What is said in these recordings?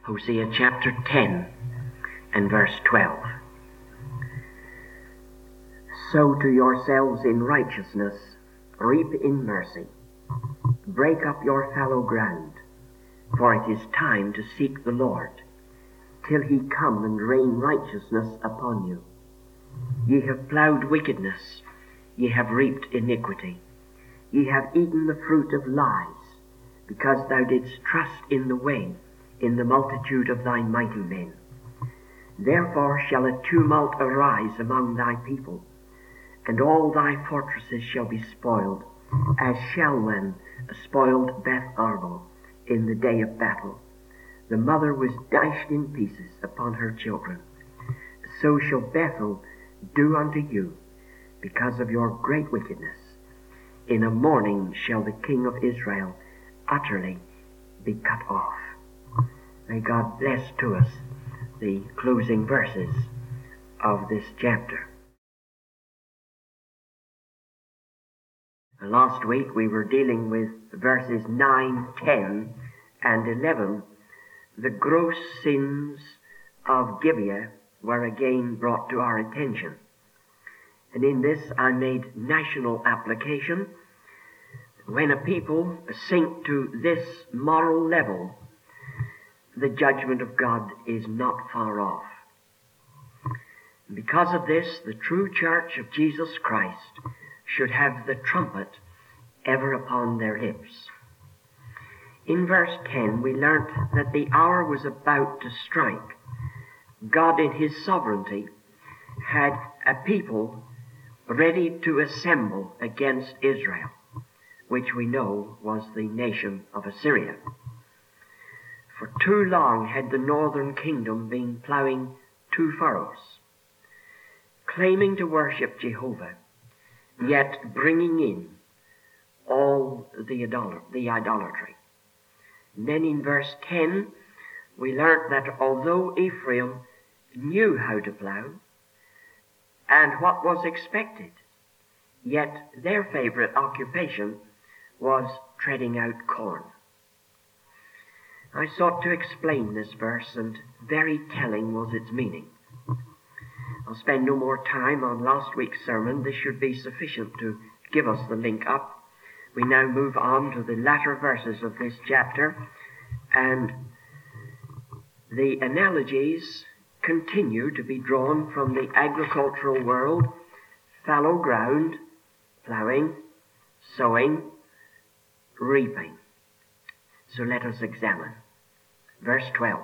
Hosea chapter 10 and verse 12. Sow to yourselves in righteousness, reap in mercy. Break up your fallow ground, for it is time to seek the Lord, till he come and rain righteousness upon you. Ye have plowed wickedness, ye have reaped iniquity. Ye have eaten the fruit of lies, because thou didst trust in the way, in the multitude of thy mighty men. Therefore shall a tumult arise among thy people, and all thy fortresses shall be spoiled, as Shalman spoiled Beth Arbel in the day of battle. The mother was dashed in pieces upon her children. So shall Bethel do unto you, because of your great wickedness. In a morning shall the king of Israel utterly be cut off. May God bless to us the closing verses of this chapter. Last week we were dealing with verses 9, 10, and 11. The gross sins of Gibeah were again brought to our attention. And in this I made national application. When a people sink to this moral level, the judgment of God is not far off. Because of this, the true church of Jesus Christ should have the trumpet ever upon their lips. In verse 10, we learnt that the hour was about to strike. God in his sovereignty had a people ready to assemble against Israel, which we know was the nation of Assyria. For too long had the northern kingdom been ploughing two furrows, claiming to worship Jehovah, yet bringing in all the idolatry. And then in verse 10, we learnt that although Ephraim knew how to plough and what was expected, yet their favorite occupation was treading out corn. I sought to explain this verse, and very telling was its meaning. I'll spend no more time on last week's sermon. This should be sufficient to give us the link up. We now move on to the latter verses of this chapter, and the analogies continue to be drawn from the agricultural world: fallow ground, ploughing, sowing, reaping. So let us examine. Verse 12.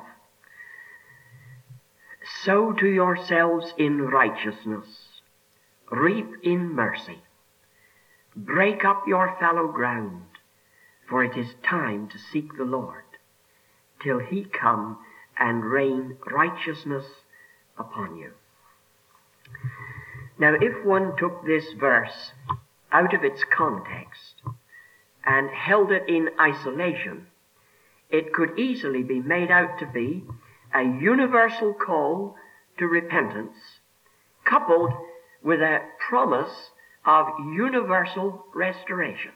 Sow to yourselves in righteousness, reap in mercy. Break up your fallow ground, for it is time to seek the Lord, till he come and rain righteousness upon you. Now, if one took this verse out of its context and held it in isolation, it could easily be made out to be a universal call to repentance, coupled with a promise of universal restoration.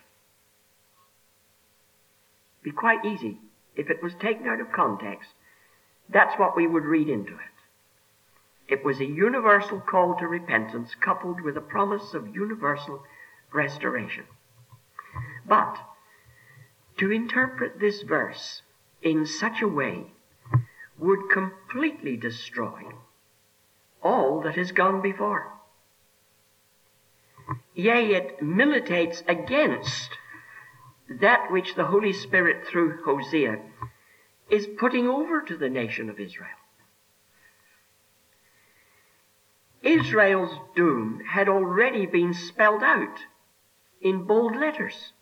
Be quite easy. If it was taken out of context, that's what we would read into it. It was a universal call to repentance coupled with a promise of universal restoration. But to interpret this verse in such a way would completely destroy all that has gone before. Yea, it militates against that which the Holy Spirit through Hosea is putting over to the nation of Israel. Israel's doom had already been spelled out in bold letters.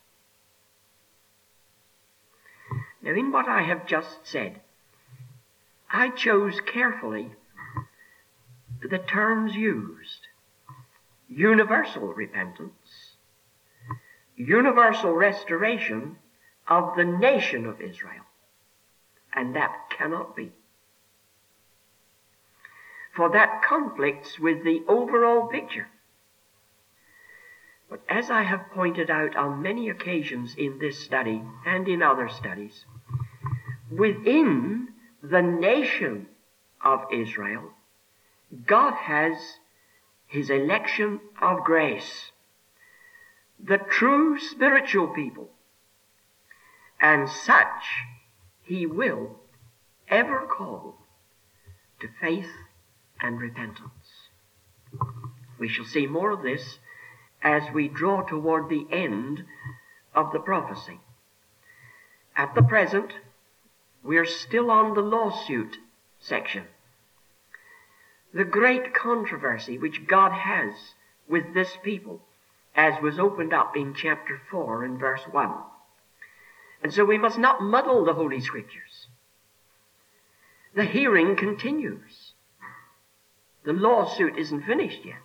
Now, in what I have just said, I chose carefully the terms used: universal repentance, universal restoration of the nation of Israel. And that cannot be. For that conflicts with the overall picture. But as I have pointed out on many occasions in this study and in other studies, within the nation of Israel, God has his election of grace, the true spiritual people, and such he will ever call to faith and repentance. We shall see more of this as we draw toward the end of the prophecy. At the present, we are still on the lawsuit section. The great controversy which God has with this people, as was opened up in chapter 4 and verse 1. And so we must not muddle the Holy Scriptures. The hearing continues. The lawsuit isn't finished yet.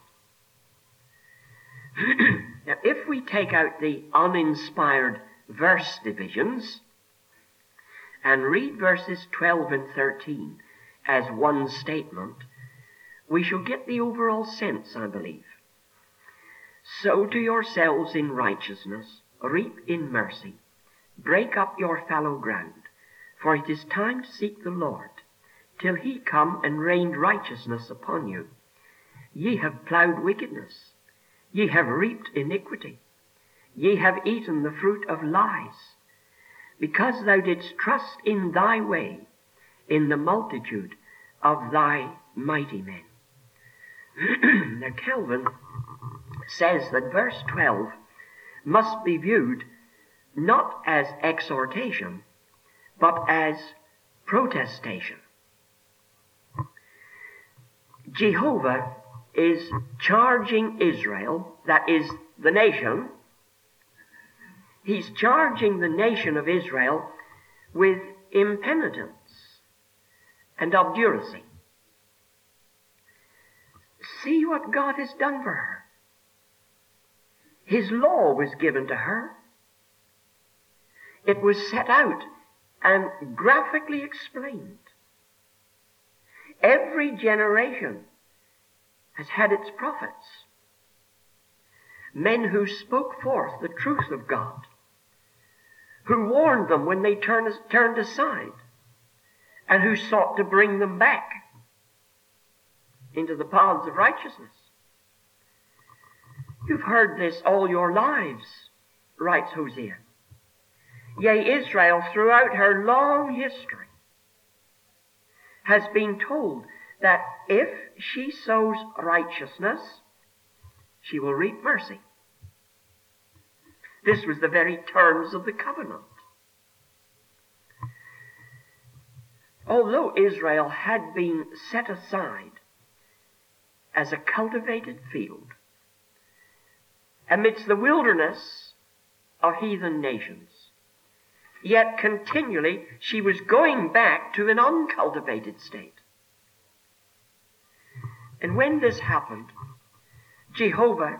Now, if we take out the uninspired verse divisions and read verses 12 and 13 as one statement, we shall get the overall sense, I believe. Sow to yourselves in righteousness, reap in mercy, break up your fallow ground, for it is time to seek the Lord, till he come and rain righteousness upon you. Ye have plowed wickedness, ye have reaped iniquity, ye have eaten the fruit of lies, because thou didst trust in thy way, in the multitude of thy mighty men. Now Calvin says that verse 12 must be viewed not as exhortation, but as protestation. Jehovah is charging Israel, that is the nation, he's charging the nation of Israel with impenitence and obduracy. See what God has done for her. His law was given to her. It was set out and graphically explained. Every generation has had its prophets, men who spoke forth the truth of God, who warned them when they turned aside, and who sought to bring them back into the paths of righteousness. You've heard this all your lives, writes Hosea. Yea, Israel, throughout her long history, has been told that if she sows righteousness, she will reap mercy. This was the very terms of the covenant. Although Israel had been set aside as a cultivated field amidst the wilderness of heathen nations, yet continually she was going back to an uncultivated state. And when this happened, Jehovah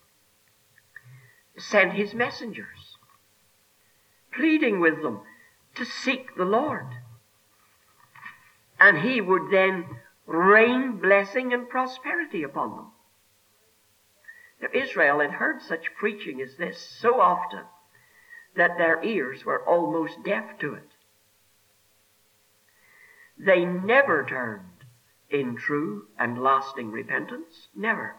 sent his messengers, pleading with them to seek the Lord. And he would then rain blessing and prosperity upon them. Now, Israel had heard such preaching as this so often that their ears were almost deaf to it. They never turned in true and lasting repentance, never.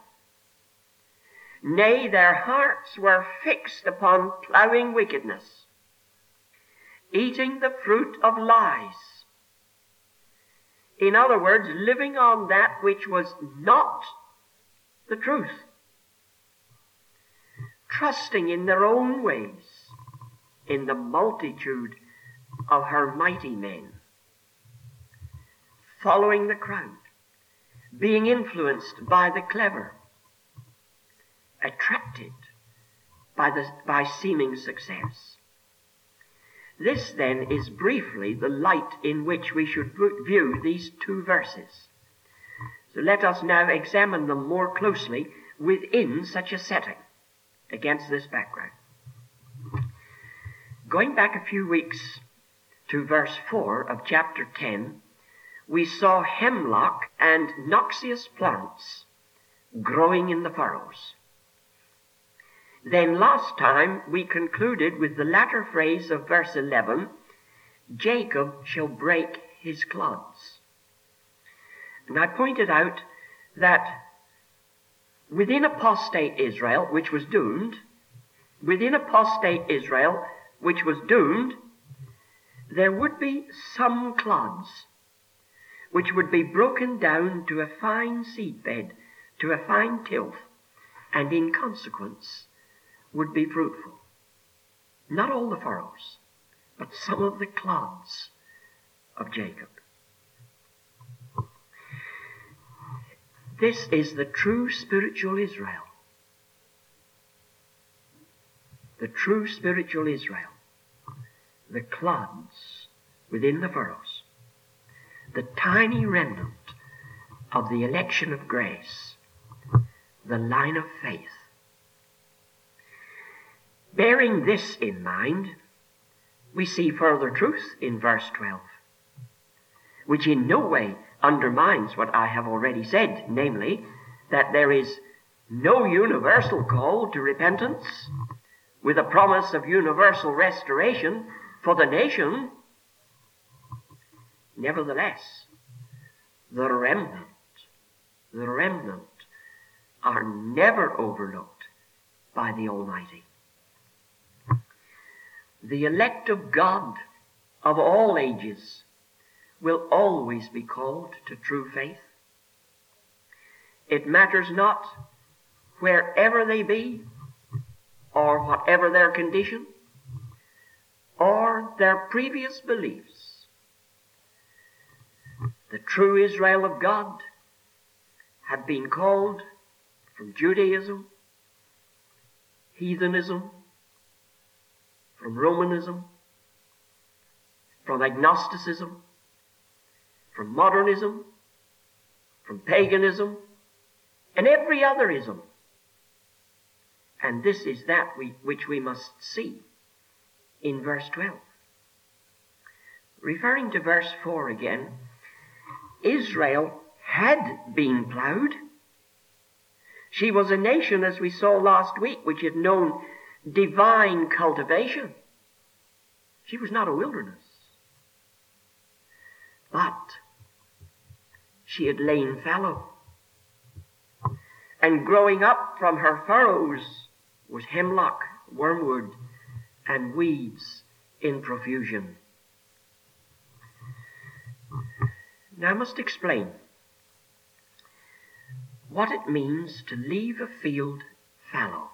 Nay, their hearts were fixed upon plowing wickedness, eating the fruit of lies. In other words, living on that which was not the truth, trusting in their own ways, in the multitude of her mighty men, following the crowd, being influenced by the clever, attracted by seeming success. This, then, is briefly the light in which we should view these two verses. So let us now examine them more closely within such a setting, against this background. Going back a few weeks to verse 4 of chapter 10, we saw hemlock and noxious plants growing in the furrows. Then last time we concluded with the latter phrase of verse 11, Jacob shall break his clods. And I pointed out that within apostate Israel, which was doomed, there would be some clods which would be broken down to a fine seedbed, to a fine tilth, and in consequence would be fruitful. Not all the furrows, but some of the clods of Jacob. This is the true spiritual Israel. The true spiritual Israel. The clods within the furrows. The tiny remnant of the election of grace. The line of faith. Bearing this in mind, we see further truth in verse 12, which in no way undermines what I have already said, namely, that there is no universal call to repentance with a promise of universal restoration for the nation. Nevertheless, the remnant are never overlooked by the Almighty. The elect of God of all ages will always be called to true faith. It matters not wherever they be, or whatever their condition, or their previous beliefs. The true Israel of God have been called from Judaism, heathenism, from Romanism, from agnosticism, from modernism, from paganism, and every other ism. And this is that which we must see in verse 12. Referring to verse 4 again, Israel had been plowed. She was a nation, as we saw last week, which had known divine cultivation. She was not a wilderness. But she had lain fallow. And growing up from her furrows was hemlock, wormwood, and weeds in profusion. Now I must explain what it means to leave a field fallow.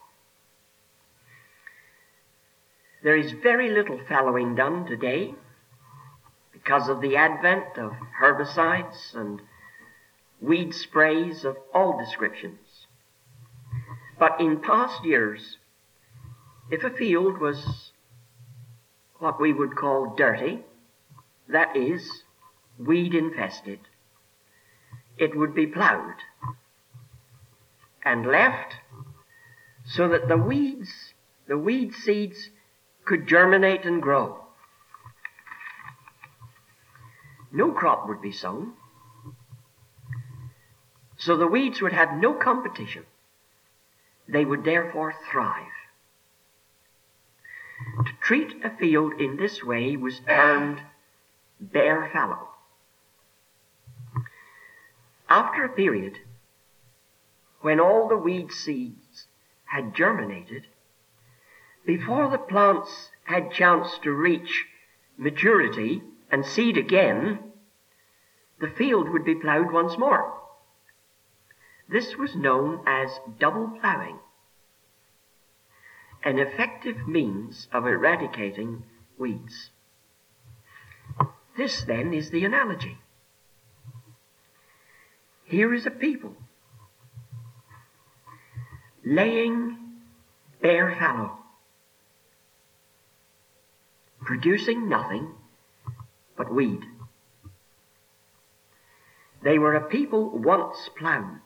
There is very little fallowing done today because of the advent of herbicides and weed sprays of all descriptions. But in past years, if a field was what we would call dirty, that is, weed infested, it would be plowed and left so that the weed seeds could germinate and grow. No crop would be sown, so the weeds would have no competition. They would therefore thrive. To treat a field in this way was termed bare fallow. After a period when all the weed seeds had germinated, before the plants had chance to reach maturity and seed again, the field would be plowed once more. This was known as double plowing, an effective means of eradicating weeds. This then is the analogy. Here is a people laying bare fallow, producing nothing but weed. They were a people once plowed.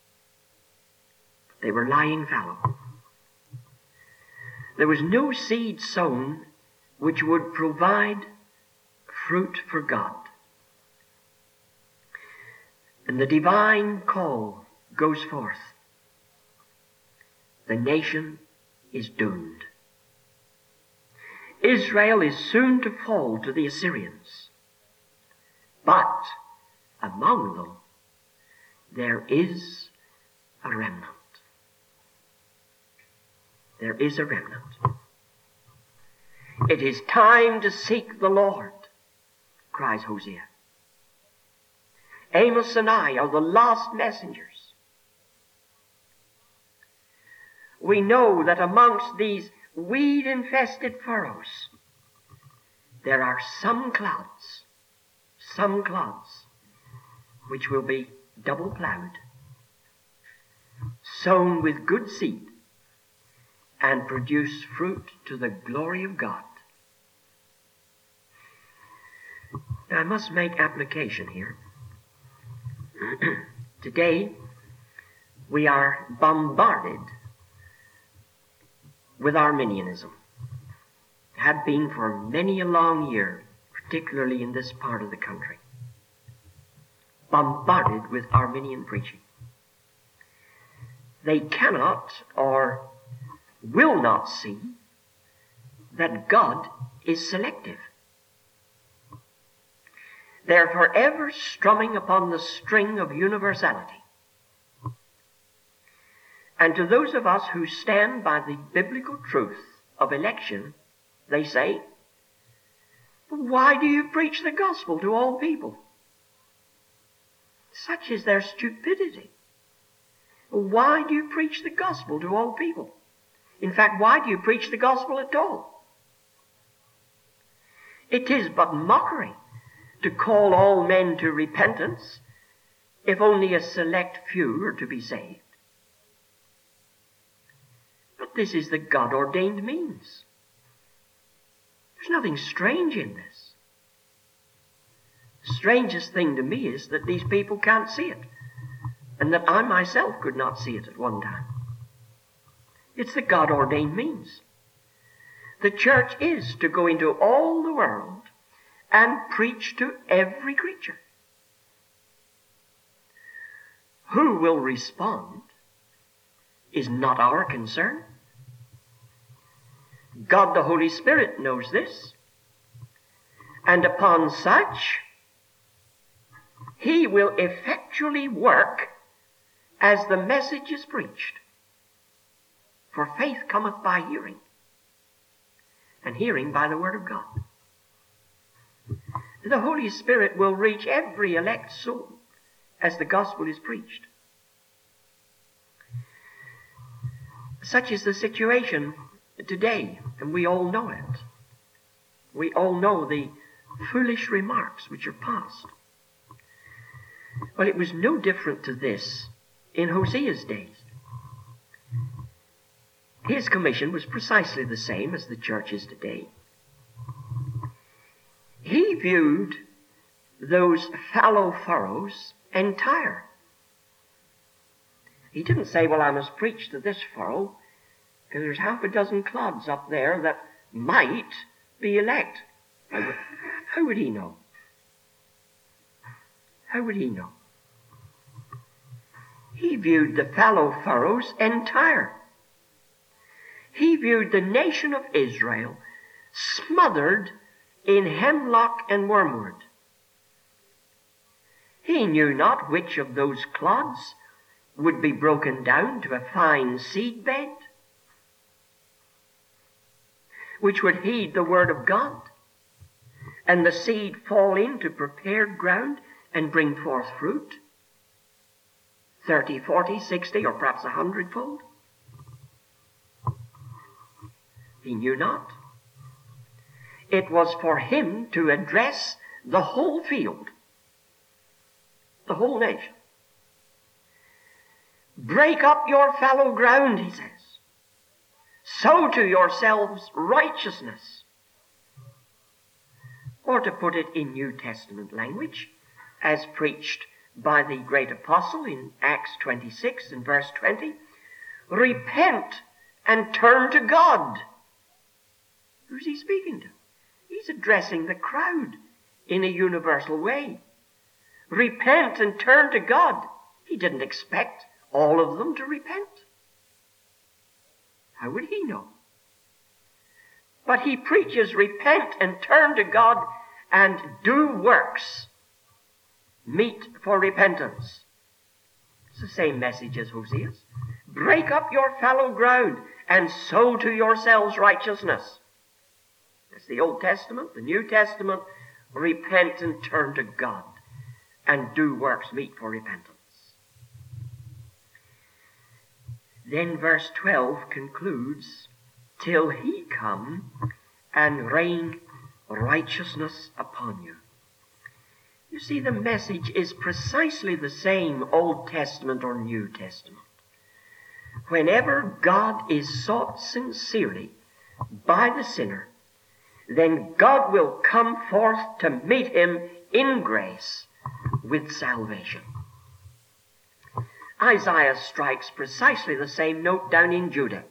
They were lying fallow. There was no seed sown which would provide fruit for God. And the divine call goes forth. The nation is doomed. Israel is soon to fall to the Assyrians. But among them there is a remnant. There is a remnant. It is time to seek the Lord, cries Hosea. Amos and I are the last messengers. We know that amongst these weed-infested furrows, there are some clods, which will be double-plowed, sown with good seed, and produce fruit to the glory of God. Now, I must make application here. Today, we are bombarded with Arminianism. Have been for many a long year, particularly in this part of the country. Bombarded with Arminian preaching. They cannot or will not see that God is selective. They're forever strumming upon the string of universality. And to those of us who stand by the biblical truth of election, they say, why do you preach the gospel to all people? Such is their stupidity. Why do you preach the gospel to all people? In fact, why do you preach the gospel at all? It is but mockery to call all men to repentance if only a select few are to be saved. But this is the God-ordained means. There's nothing strange in this. The strangest thing to me is that these people can't see it, and that I myself could not see it at one time. It's the God-ordained means. The church is to go into all the world and preach to every creature. Who will respond is not our concern. God the Holy Spirit knows this, and upon such He will effectually work as the message is preached. For faith cometh by hearing, and hearing by the word of God. The Holy Spirit will reach every elect soul as the gospel is preached. Such is the situation today, and we all know it. We all know the foolish remarks which are passed. Well, it was no different to this in Hosea's days. His commission was precisely the same as the church is today. He viewed those fallow furrows entire. He didn't say, well, I must preach to this furrow because there's half a dozen clods up there that might be elect. How would he know? How would he know? He viewed the fallow furrows entire. He viewed the nation of Israel smothered in hemlock and wormwood. He knew not which of those clods would be broken down to a fine seed bed, which would heed the word of God, and the seed fall into prepared ground and bring forth fruit, 30, 40, 60, or perhaps 100-fold. He knew not. It was for him to address the whole field, the whole nation. Break up your fallow ground, he says. Sow to yourselves righteousness. Or to put it in New Testament language, as preached by the great apostle in Acts 26 and verse 20, repent and turn to God. Who's he speaking to? He's addressing the crowd in a universal way. Repent and turn to God. He didn't expect all of them to repent. How would he know? But he preaches, repent and turn to God and do works meet for repentance. It's the same message as Hosea's. Break up your fallow ground and sow to yourselves righteousness. That's the Old Testament. The New Testament, repent and turn to God and do works meet for repentance. Then verse 12 concludes, till he come and rain righteousness upon you. You see, the message is precisely the same, Old Testament or New Testament. Whenever God is sought sincerely by the sinner, then God will come forth to meet him in grace with salvation. Isaiah strikes precisely the same note down in Judah.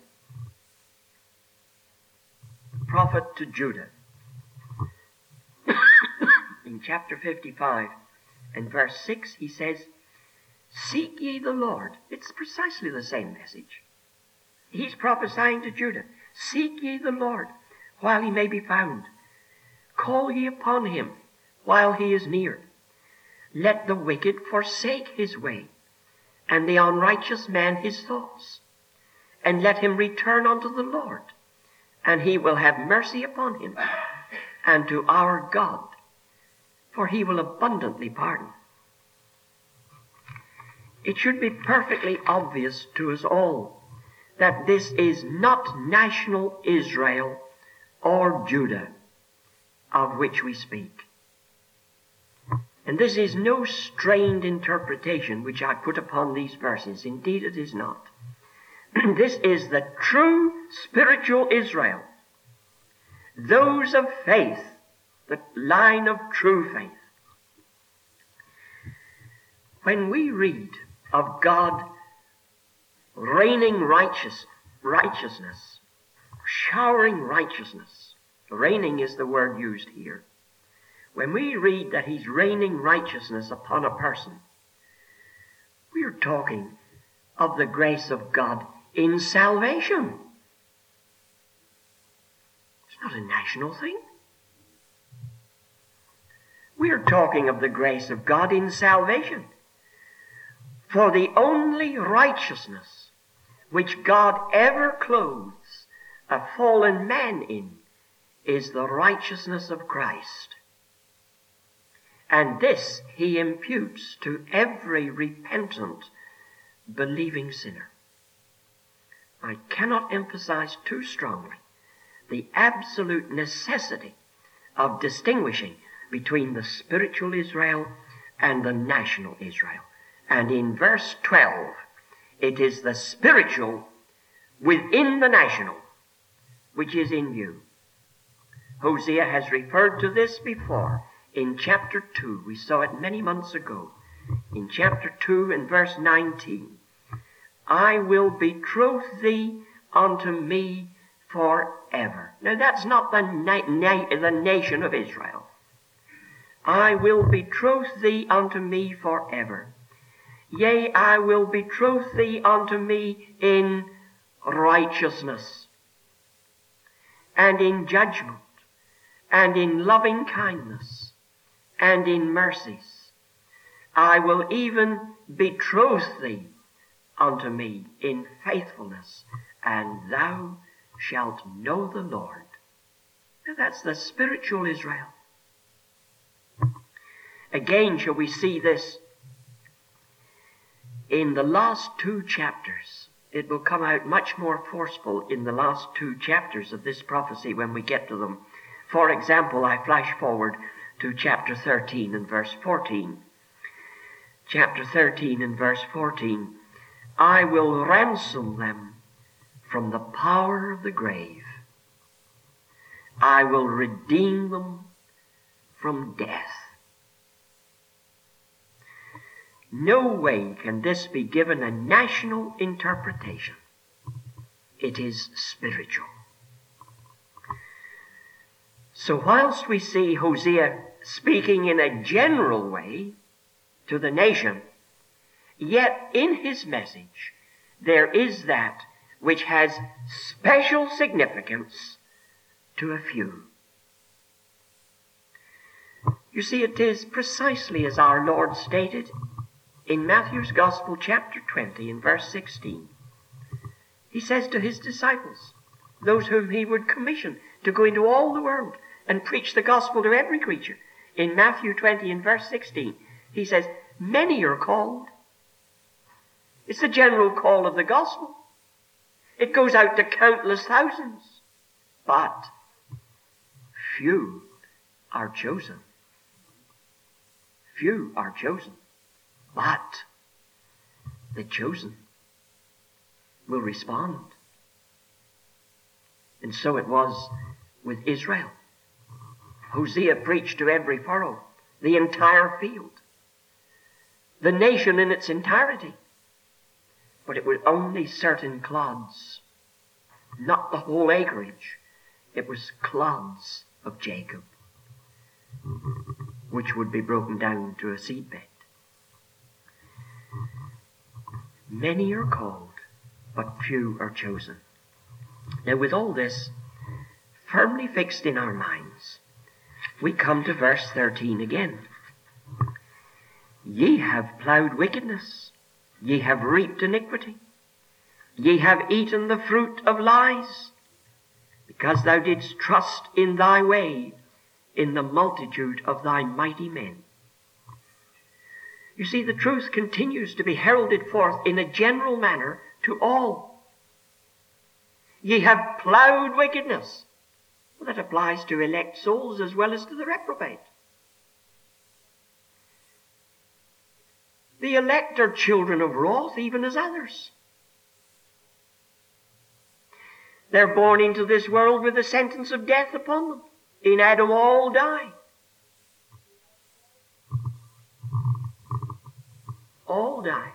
Prophet to Judah. In chapter 55 and verse 6, he says, seek ye the Lord. It's precisely the same message. He's prophesying to Judah. Seek ye the Lord while he may be found. Call ye upon him while he is near. Let the wicked forsake his way, and the unrighteous man his thoughts. And let him return unto the Lord, and he will have mercy upon him, and to our God, for he will abundantly pardon. It should be perfectly obvious to us all that this is not national Israel or Judah of which we speak. And this is no strained interpretation which I put upon these verses. Indeed, it is not. This is the true spiritual Israel. Those of faith, the line of true faith. When we read of God raining righteousness, showering righteousness, raining is the word used here. When we read that he's raining righteousness upon a person, we are talking of the grace of God in salvation. It's not a national thing. We are talking of the grace of God in salvation. For the only righteousness which God ever clothes a fallen man in is the righteousness of Christ. And this he imputes to every repentant, believing sinner. I cannot emphasize too strongly the absolute necessity of distinguishing between the spiritual Israel and the national Israel. And in verse 12, it is the spiritual within the national which is in view. Hosea has referred to this before in chapter 2. We saw it many months ago. In chapter 2 and verse 19, I will betroth thee unto me forever. Now that's not the nation of Israel. I will betroth thee unto me forever. Yea, I will betroth thee unto me in righteousness, and in judgment, and in loving kindness, and in mercies. I will even betroth thee unto me in faithfulness, and thou shalt know the Lord. Now that's the spiritual Israel. Again, shall we see this in the last two chapters. It will come out much more forceful in the last two chapters of this prophecy when we get to them. For example, I flash forward to chapter 13 and verse 14. Chapter 13 and verse 14. I will ransom them from the power of the grave. I will redeem them from death. No way can this be given a national interpretation. It is spiritual. So whilst we see Hosea speaking in a general way to the nation, yet in his message there is that which has special significance to a few. You see, it is precisely as our Lord stated in Matthew's Gospel, chapter 20, in verse 16. He says to his disciples, those whom he would commission to go into all the world and preach the gospel to every creature. In Matthew 20, in verse 16, he says, many are called. It's the general call of the gospel. It goes out to countless thousands, but few are chosen. Few are chosen, but the chosen will respond. And so it was with Israel. Hosea preached to every furrow, the entire field, the nation in its entirety. But it was only certain clods, not the whole acreage. It was clods of Jacob, which would be broken down to a seedbed. Many are called, but few are chosen. Now, with all this firmly fixed in our minds, we come to verse 13 again. Ye have plowed wickedness, ye have reaped iniquity, ye have eaten the fruit of lies, because thou didst trust in thy way, in the multitude of thy mighty men. You see, the truth continues to be heralded forth in a general manner to all. Ye have plowed wickedness. Well, that applies to elect souls as well as to the reprobate. The elect are children of wrath, even as others. They're born into this world with the sentence of death upon them. In Adam all die. All die.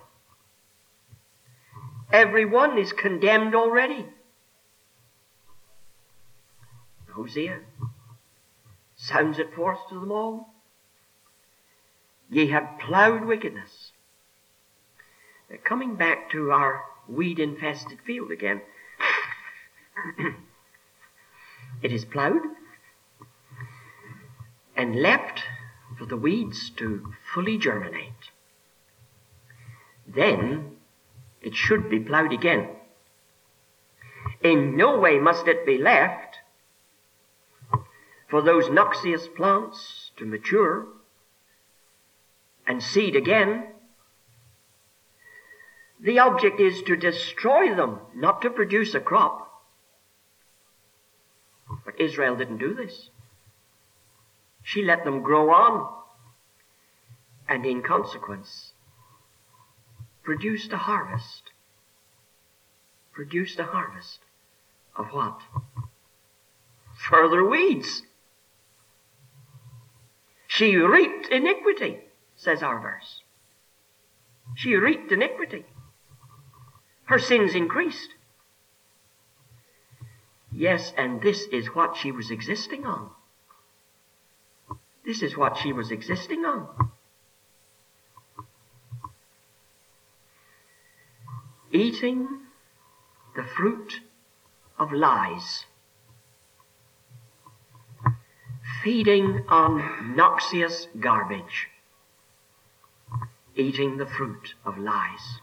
Every one is condemned already. Hosea sounds it forth to them all. Ye have plowed wickedness. Now, coming back to our weed-infested field again, it is plowed and left for the weeds to fully germinate. Then it should be plowed again. In no way must it be left for those noxious plants to mature and seed again. The object is to destroy them, not to produce a crop. But Israel didn't do this. She let them grow on, and in consequence produced a harvest. Produced a harvest of what? Further weeds. She reaped iniquity, says our verse. She reaped iniquity. Her sins increased. Yes, and this is what she was existing on. This is what she was existing on. Eating the fruit of lies. Feeding on noxious garbage. Eating the fruit of lies.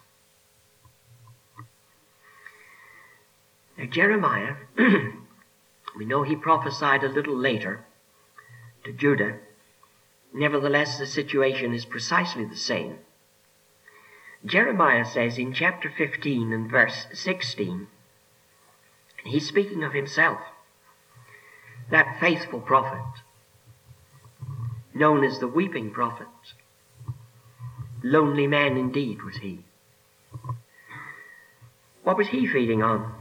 Now Jeremiah, we know he prophesied a little later to Judah. Nevertheless, the situation is precisely the same. Jeremiah says in chapter 15 and verse 16, and he's speaking of himself, that faithful prophet, known as the weeping prophet. Lonely man indeed was he. What was he feeding on?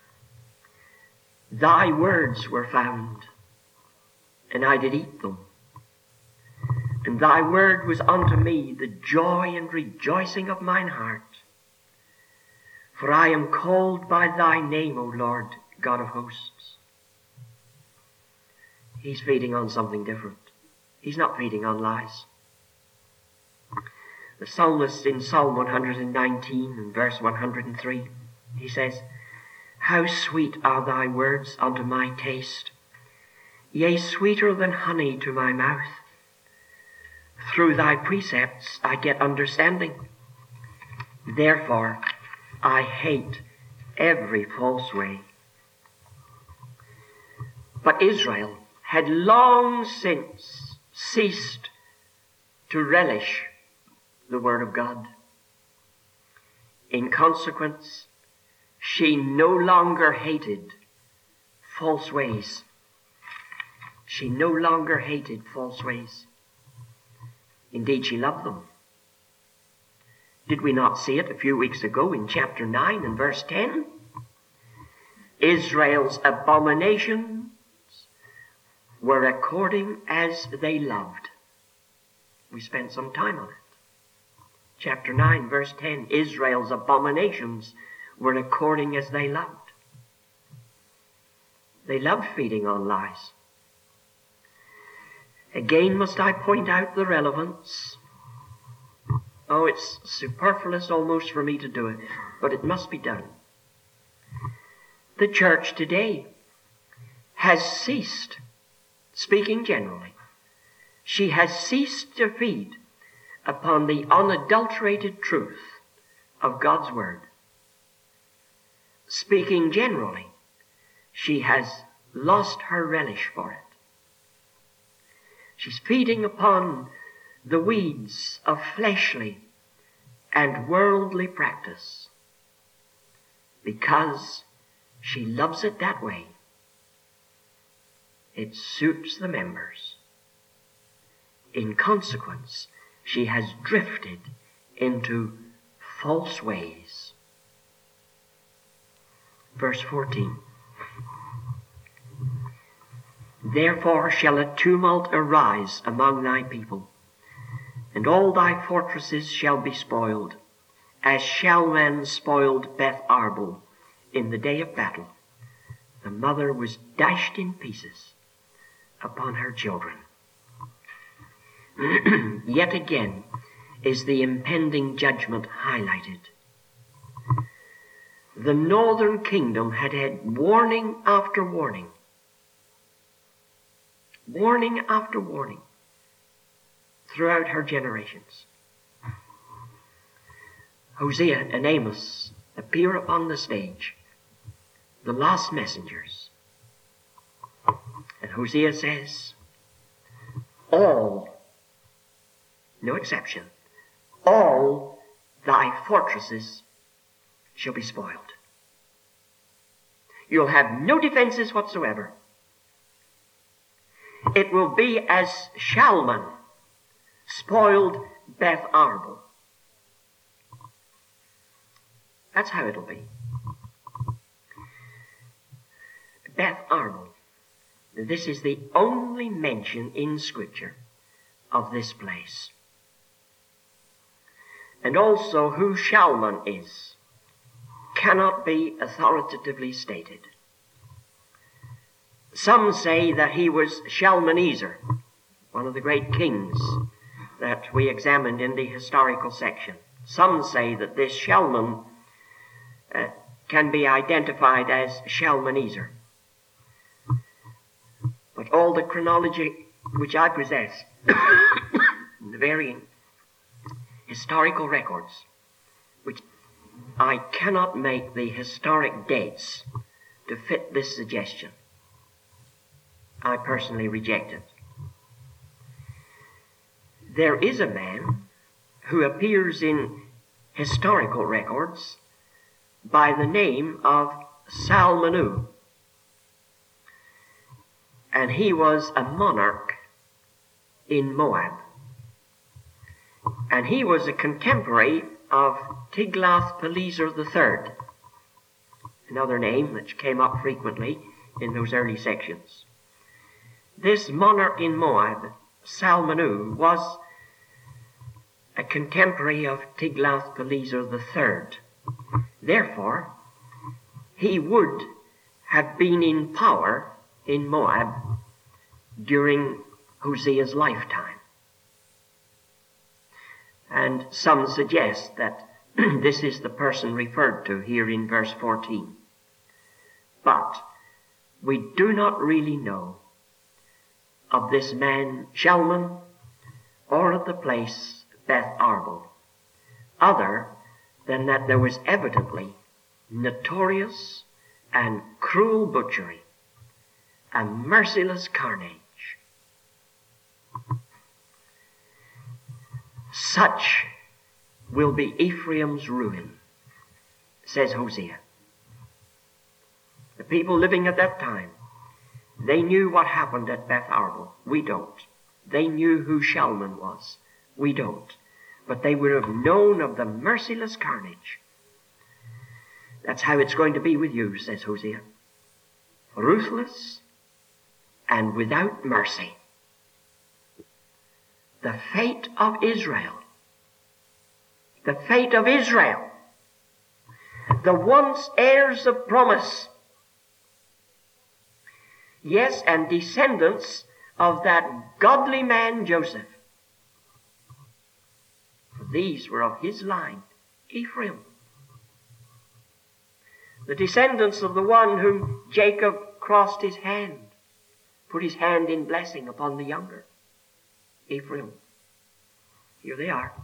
Thy words were found, and I did eat them. And thy word was unto me the joy and rejoicing of mine heart. For I am called by thy name, O Lord, God of hosts. He's feeding on something different. He's not feeding on lies. The psalmist in Psalm 119 and verse 103, he says, How sweet are thy words unto my taste, yea, sweeter than honey to my mouth. Through thy precepts I get understanding. Therefore I hate every false way. But Israel had long since ceased to relish the Word of God. In consequence, she no longer hated false ways. She no longer hated false ways. Indeed, she loved them. Did we not see it a few weeks ago in chapter 9 and verse 10? Israel's abominations were according as they loved. We spent some time on it. Chapter 9, verse 10, Israel's abominations were according as they loved. They loved feeding on lies. Again, must I point out the relevance? Oh, it's superfluous almost for me to do it, but it must be done. The church today has ceased, speaking generally, she has ceased to feed upon the unadulterated truth of God's Word. Speaking generally, she has lost her relish for it. She's feeding upon the weeds of fleshly and worldly practice because she loves it that way. It suits the members. In consequence, she has drifted into false ways. Verse 14. Therefore shall a tumult arise among thy people, and all thy fortresses shall be spoiled, as Shalman spoiled Beth Arbel in the day of battle. The mother was dashed in pieces upon her children. Yet again is the impending judgment highlighted. The northern kingdom had had warning after warning. Warning after warning throughout her generations. Hosea and Amos appear upon the stage, the last messengers. And Hosea says, all, no exception, all thy fortresses shall be spoiled. You'll have no defenses whatsoever. It will be as Shalman spoiled Beth Arbel. That's how it'll be. Beth Arbel. This is the only mention in Scripture of this place. And also who Shalman is cannot be authoritatively stated. Some say that he was Shalmaneser, one of the great kings that we examined in the historical section. Some say that this Shalman can be identified as Shalmaneser. But all the chronology which I possess, the varying historical records, which I cannot make the historic dates to fit this suggestion. I personally reject it. There is a man who appears in historical records by the name of Salmanu. And he was a monarch in Moab. And he was a contemporary of Tiglath-Pileser III, another name that came up frequently in those early sections. This monarch in Moab, Salmanu, was a contemporary of Tiglath-Pileser III. Therefore, he would have been in power in Moab during Hosea's lifetime. And some suggest that this is the person referred to here in verse 14. But we do not really know of this man Shalman or at the place Beth Arbel, other than that there was evidently notorious and cruel butchery and merciless carnage. Such will be Ephraim's ruin, says Hosea. The people living at that time, they knew what happened at Beth Arbel. We don't. They knew who Shalman was. We don't. But they would have known of the merciless carnage. That's how it's going to be with you, says Hosea. Ruthless and without mercy. The fate of Israel. The fate of Israel. The once heirs of promise. Yes, and descendants of that godly man Joseph. For these were of his line, Ephraim. The descendants of the one whom Jacob crossed his hand, put his hand in blessing upon the younger, Ephraim. Here they are.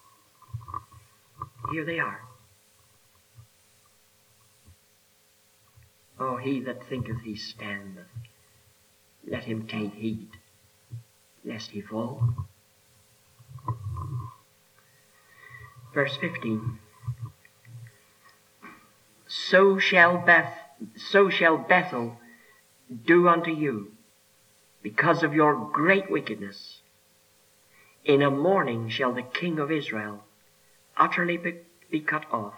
Here they are. Oh, he that thinketh he standeth, let him take heed, lest he fall. Verse 15. So shall Bethel do unto you, because of your great wickedness. In a morning shall the king of Israel utterly be cut off.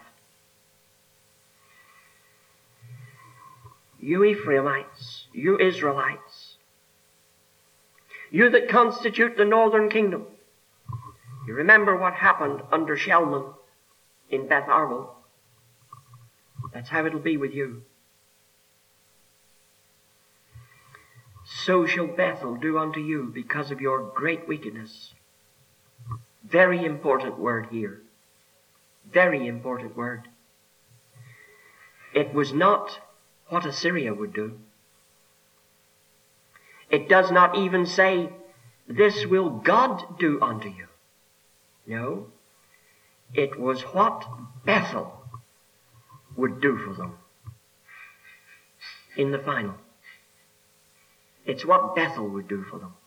You Ephraimites, you Israelites, you that constitute the northern kingdom, you remember what happened under Shalman in Beth Arbel. That's how it'll be with you. So shall Bethel do unto you because of your great wickedness. Very important word here. Very important word. It was not what Assyria would do. It does not even say, this will God do unto you. No. It was what Bethel would do for them in the final. It's what Bethel would do for them.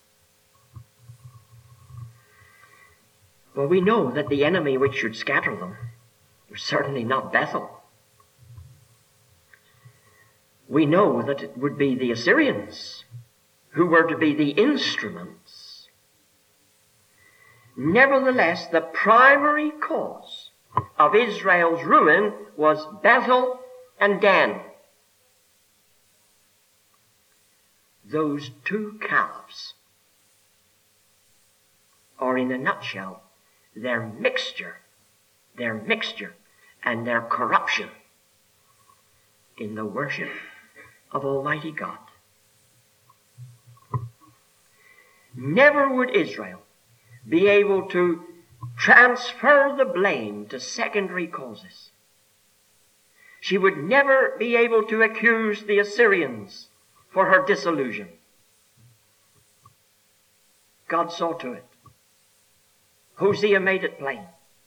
Well, we know that the enemy which should scatter them was certainly not Bethel. We know that it would be the Assyrians who were to be the instruments. Nevertheless, the primary cause of Israel's ruin was Bethel and Dan. Those two calves, or in a nutshell, their mixture and their corruption in the worship of Almighty God. Never would Israel be able to transfer the blame to secondary causes. She would never be able to accuse the Assyrians for her disillusion. God saw to it. Hosea made it plain.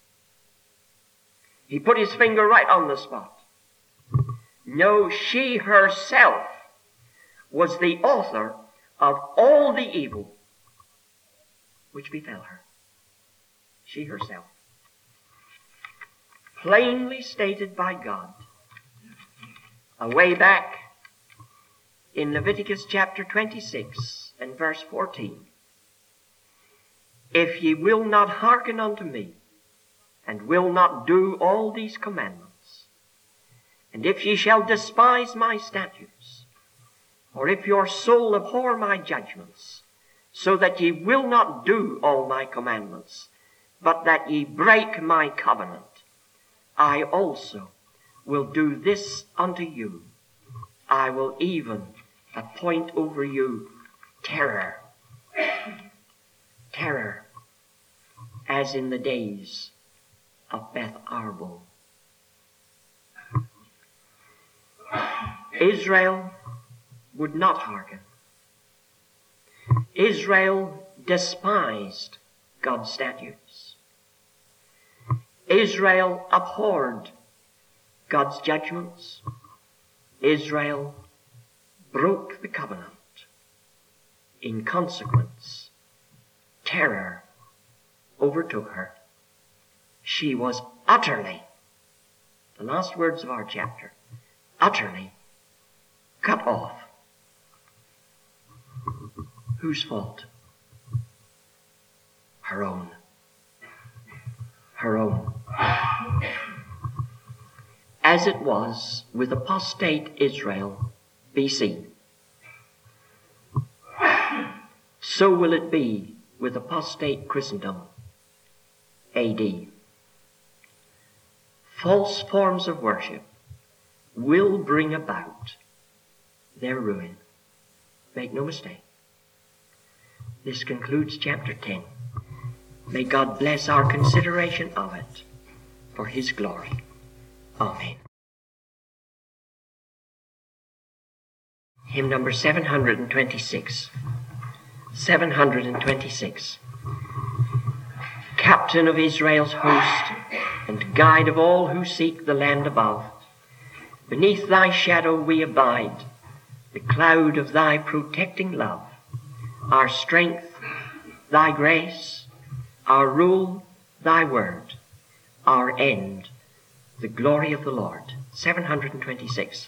He put his finger right on the spot. No, she herself was the author of all the evil which befell her. She herself. Plainly stated by God. Away back in Leviticus chapter 26 and verse 14. If ye will not hearken unto me, and will not do all these commandments, and if ye shall despise my statutes, or if your soul abhor my judgments, so that ye will not do all my commandments, but that ye break my covenant, I also will do this unto you. I will even appoint over you terror. Terror, as in the days of Beth Arbel. Israel would not hearken. Israel despised God's statutes. Israel abhorred God's judgments. Israel broke the covenant. In consequence, terror overtook her. She was utterly, the last words of our chapter, utterly cut off. Whose fault? Her own. Her own. As it was with apostate Israel, BC, so will it be with apostate Christendom, AD. False forms of worship will bring about their ruin. Make no mistake. This concludes chapter 10. May God bless our consideration of it for His glory. Amen. Hymn number 726. 726. Captain of Israel's host, and guide of all who seek the land above, beneath thy shadow we abide, the cloud of thy protecting love, our strength, thy grace, our rule, thy word, our end, the glory of the Lord. 726.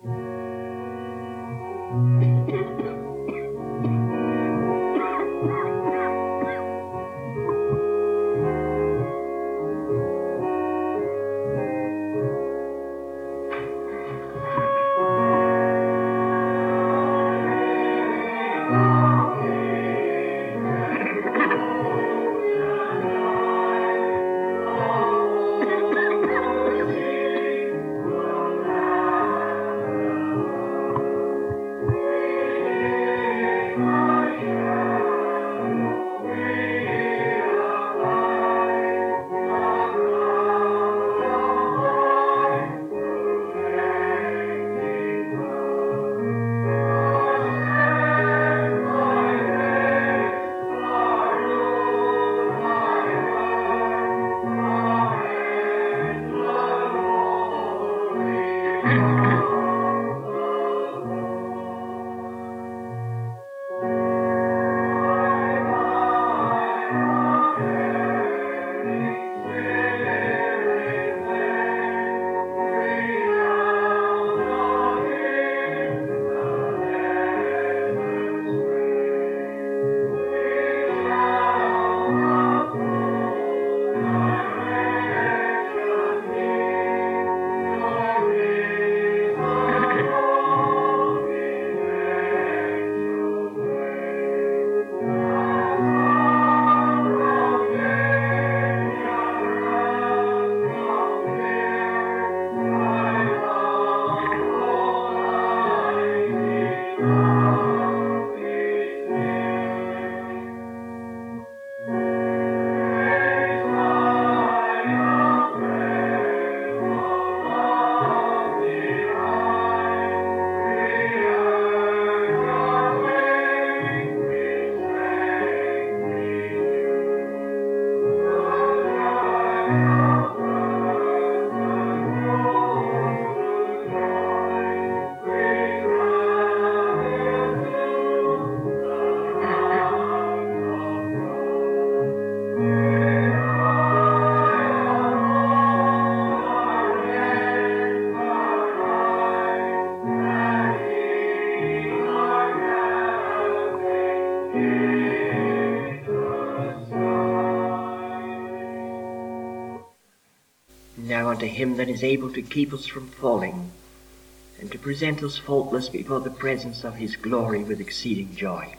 Now unto Him that is able to keep us from falling, and to present us faultless before the presence of His glory with exceeding joy.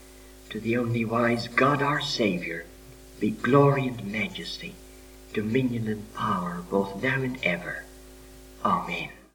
To the only wise God our Saviour be glory and majesty, dominion and power, both now and ever. Amen.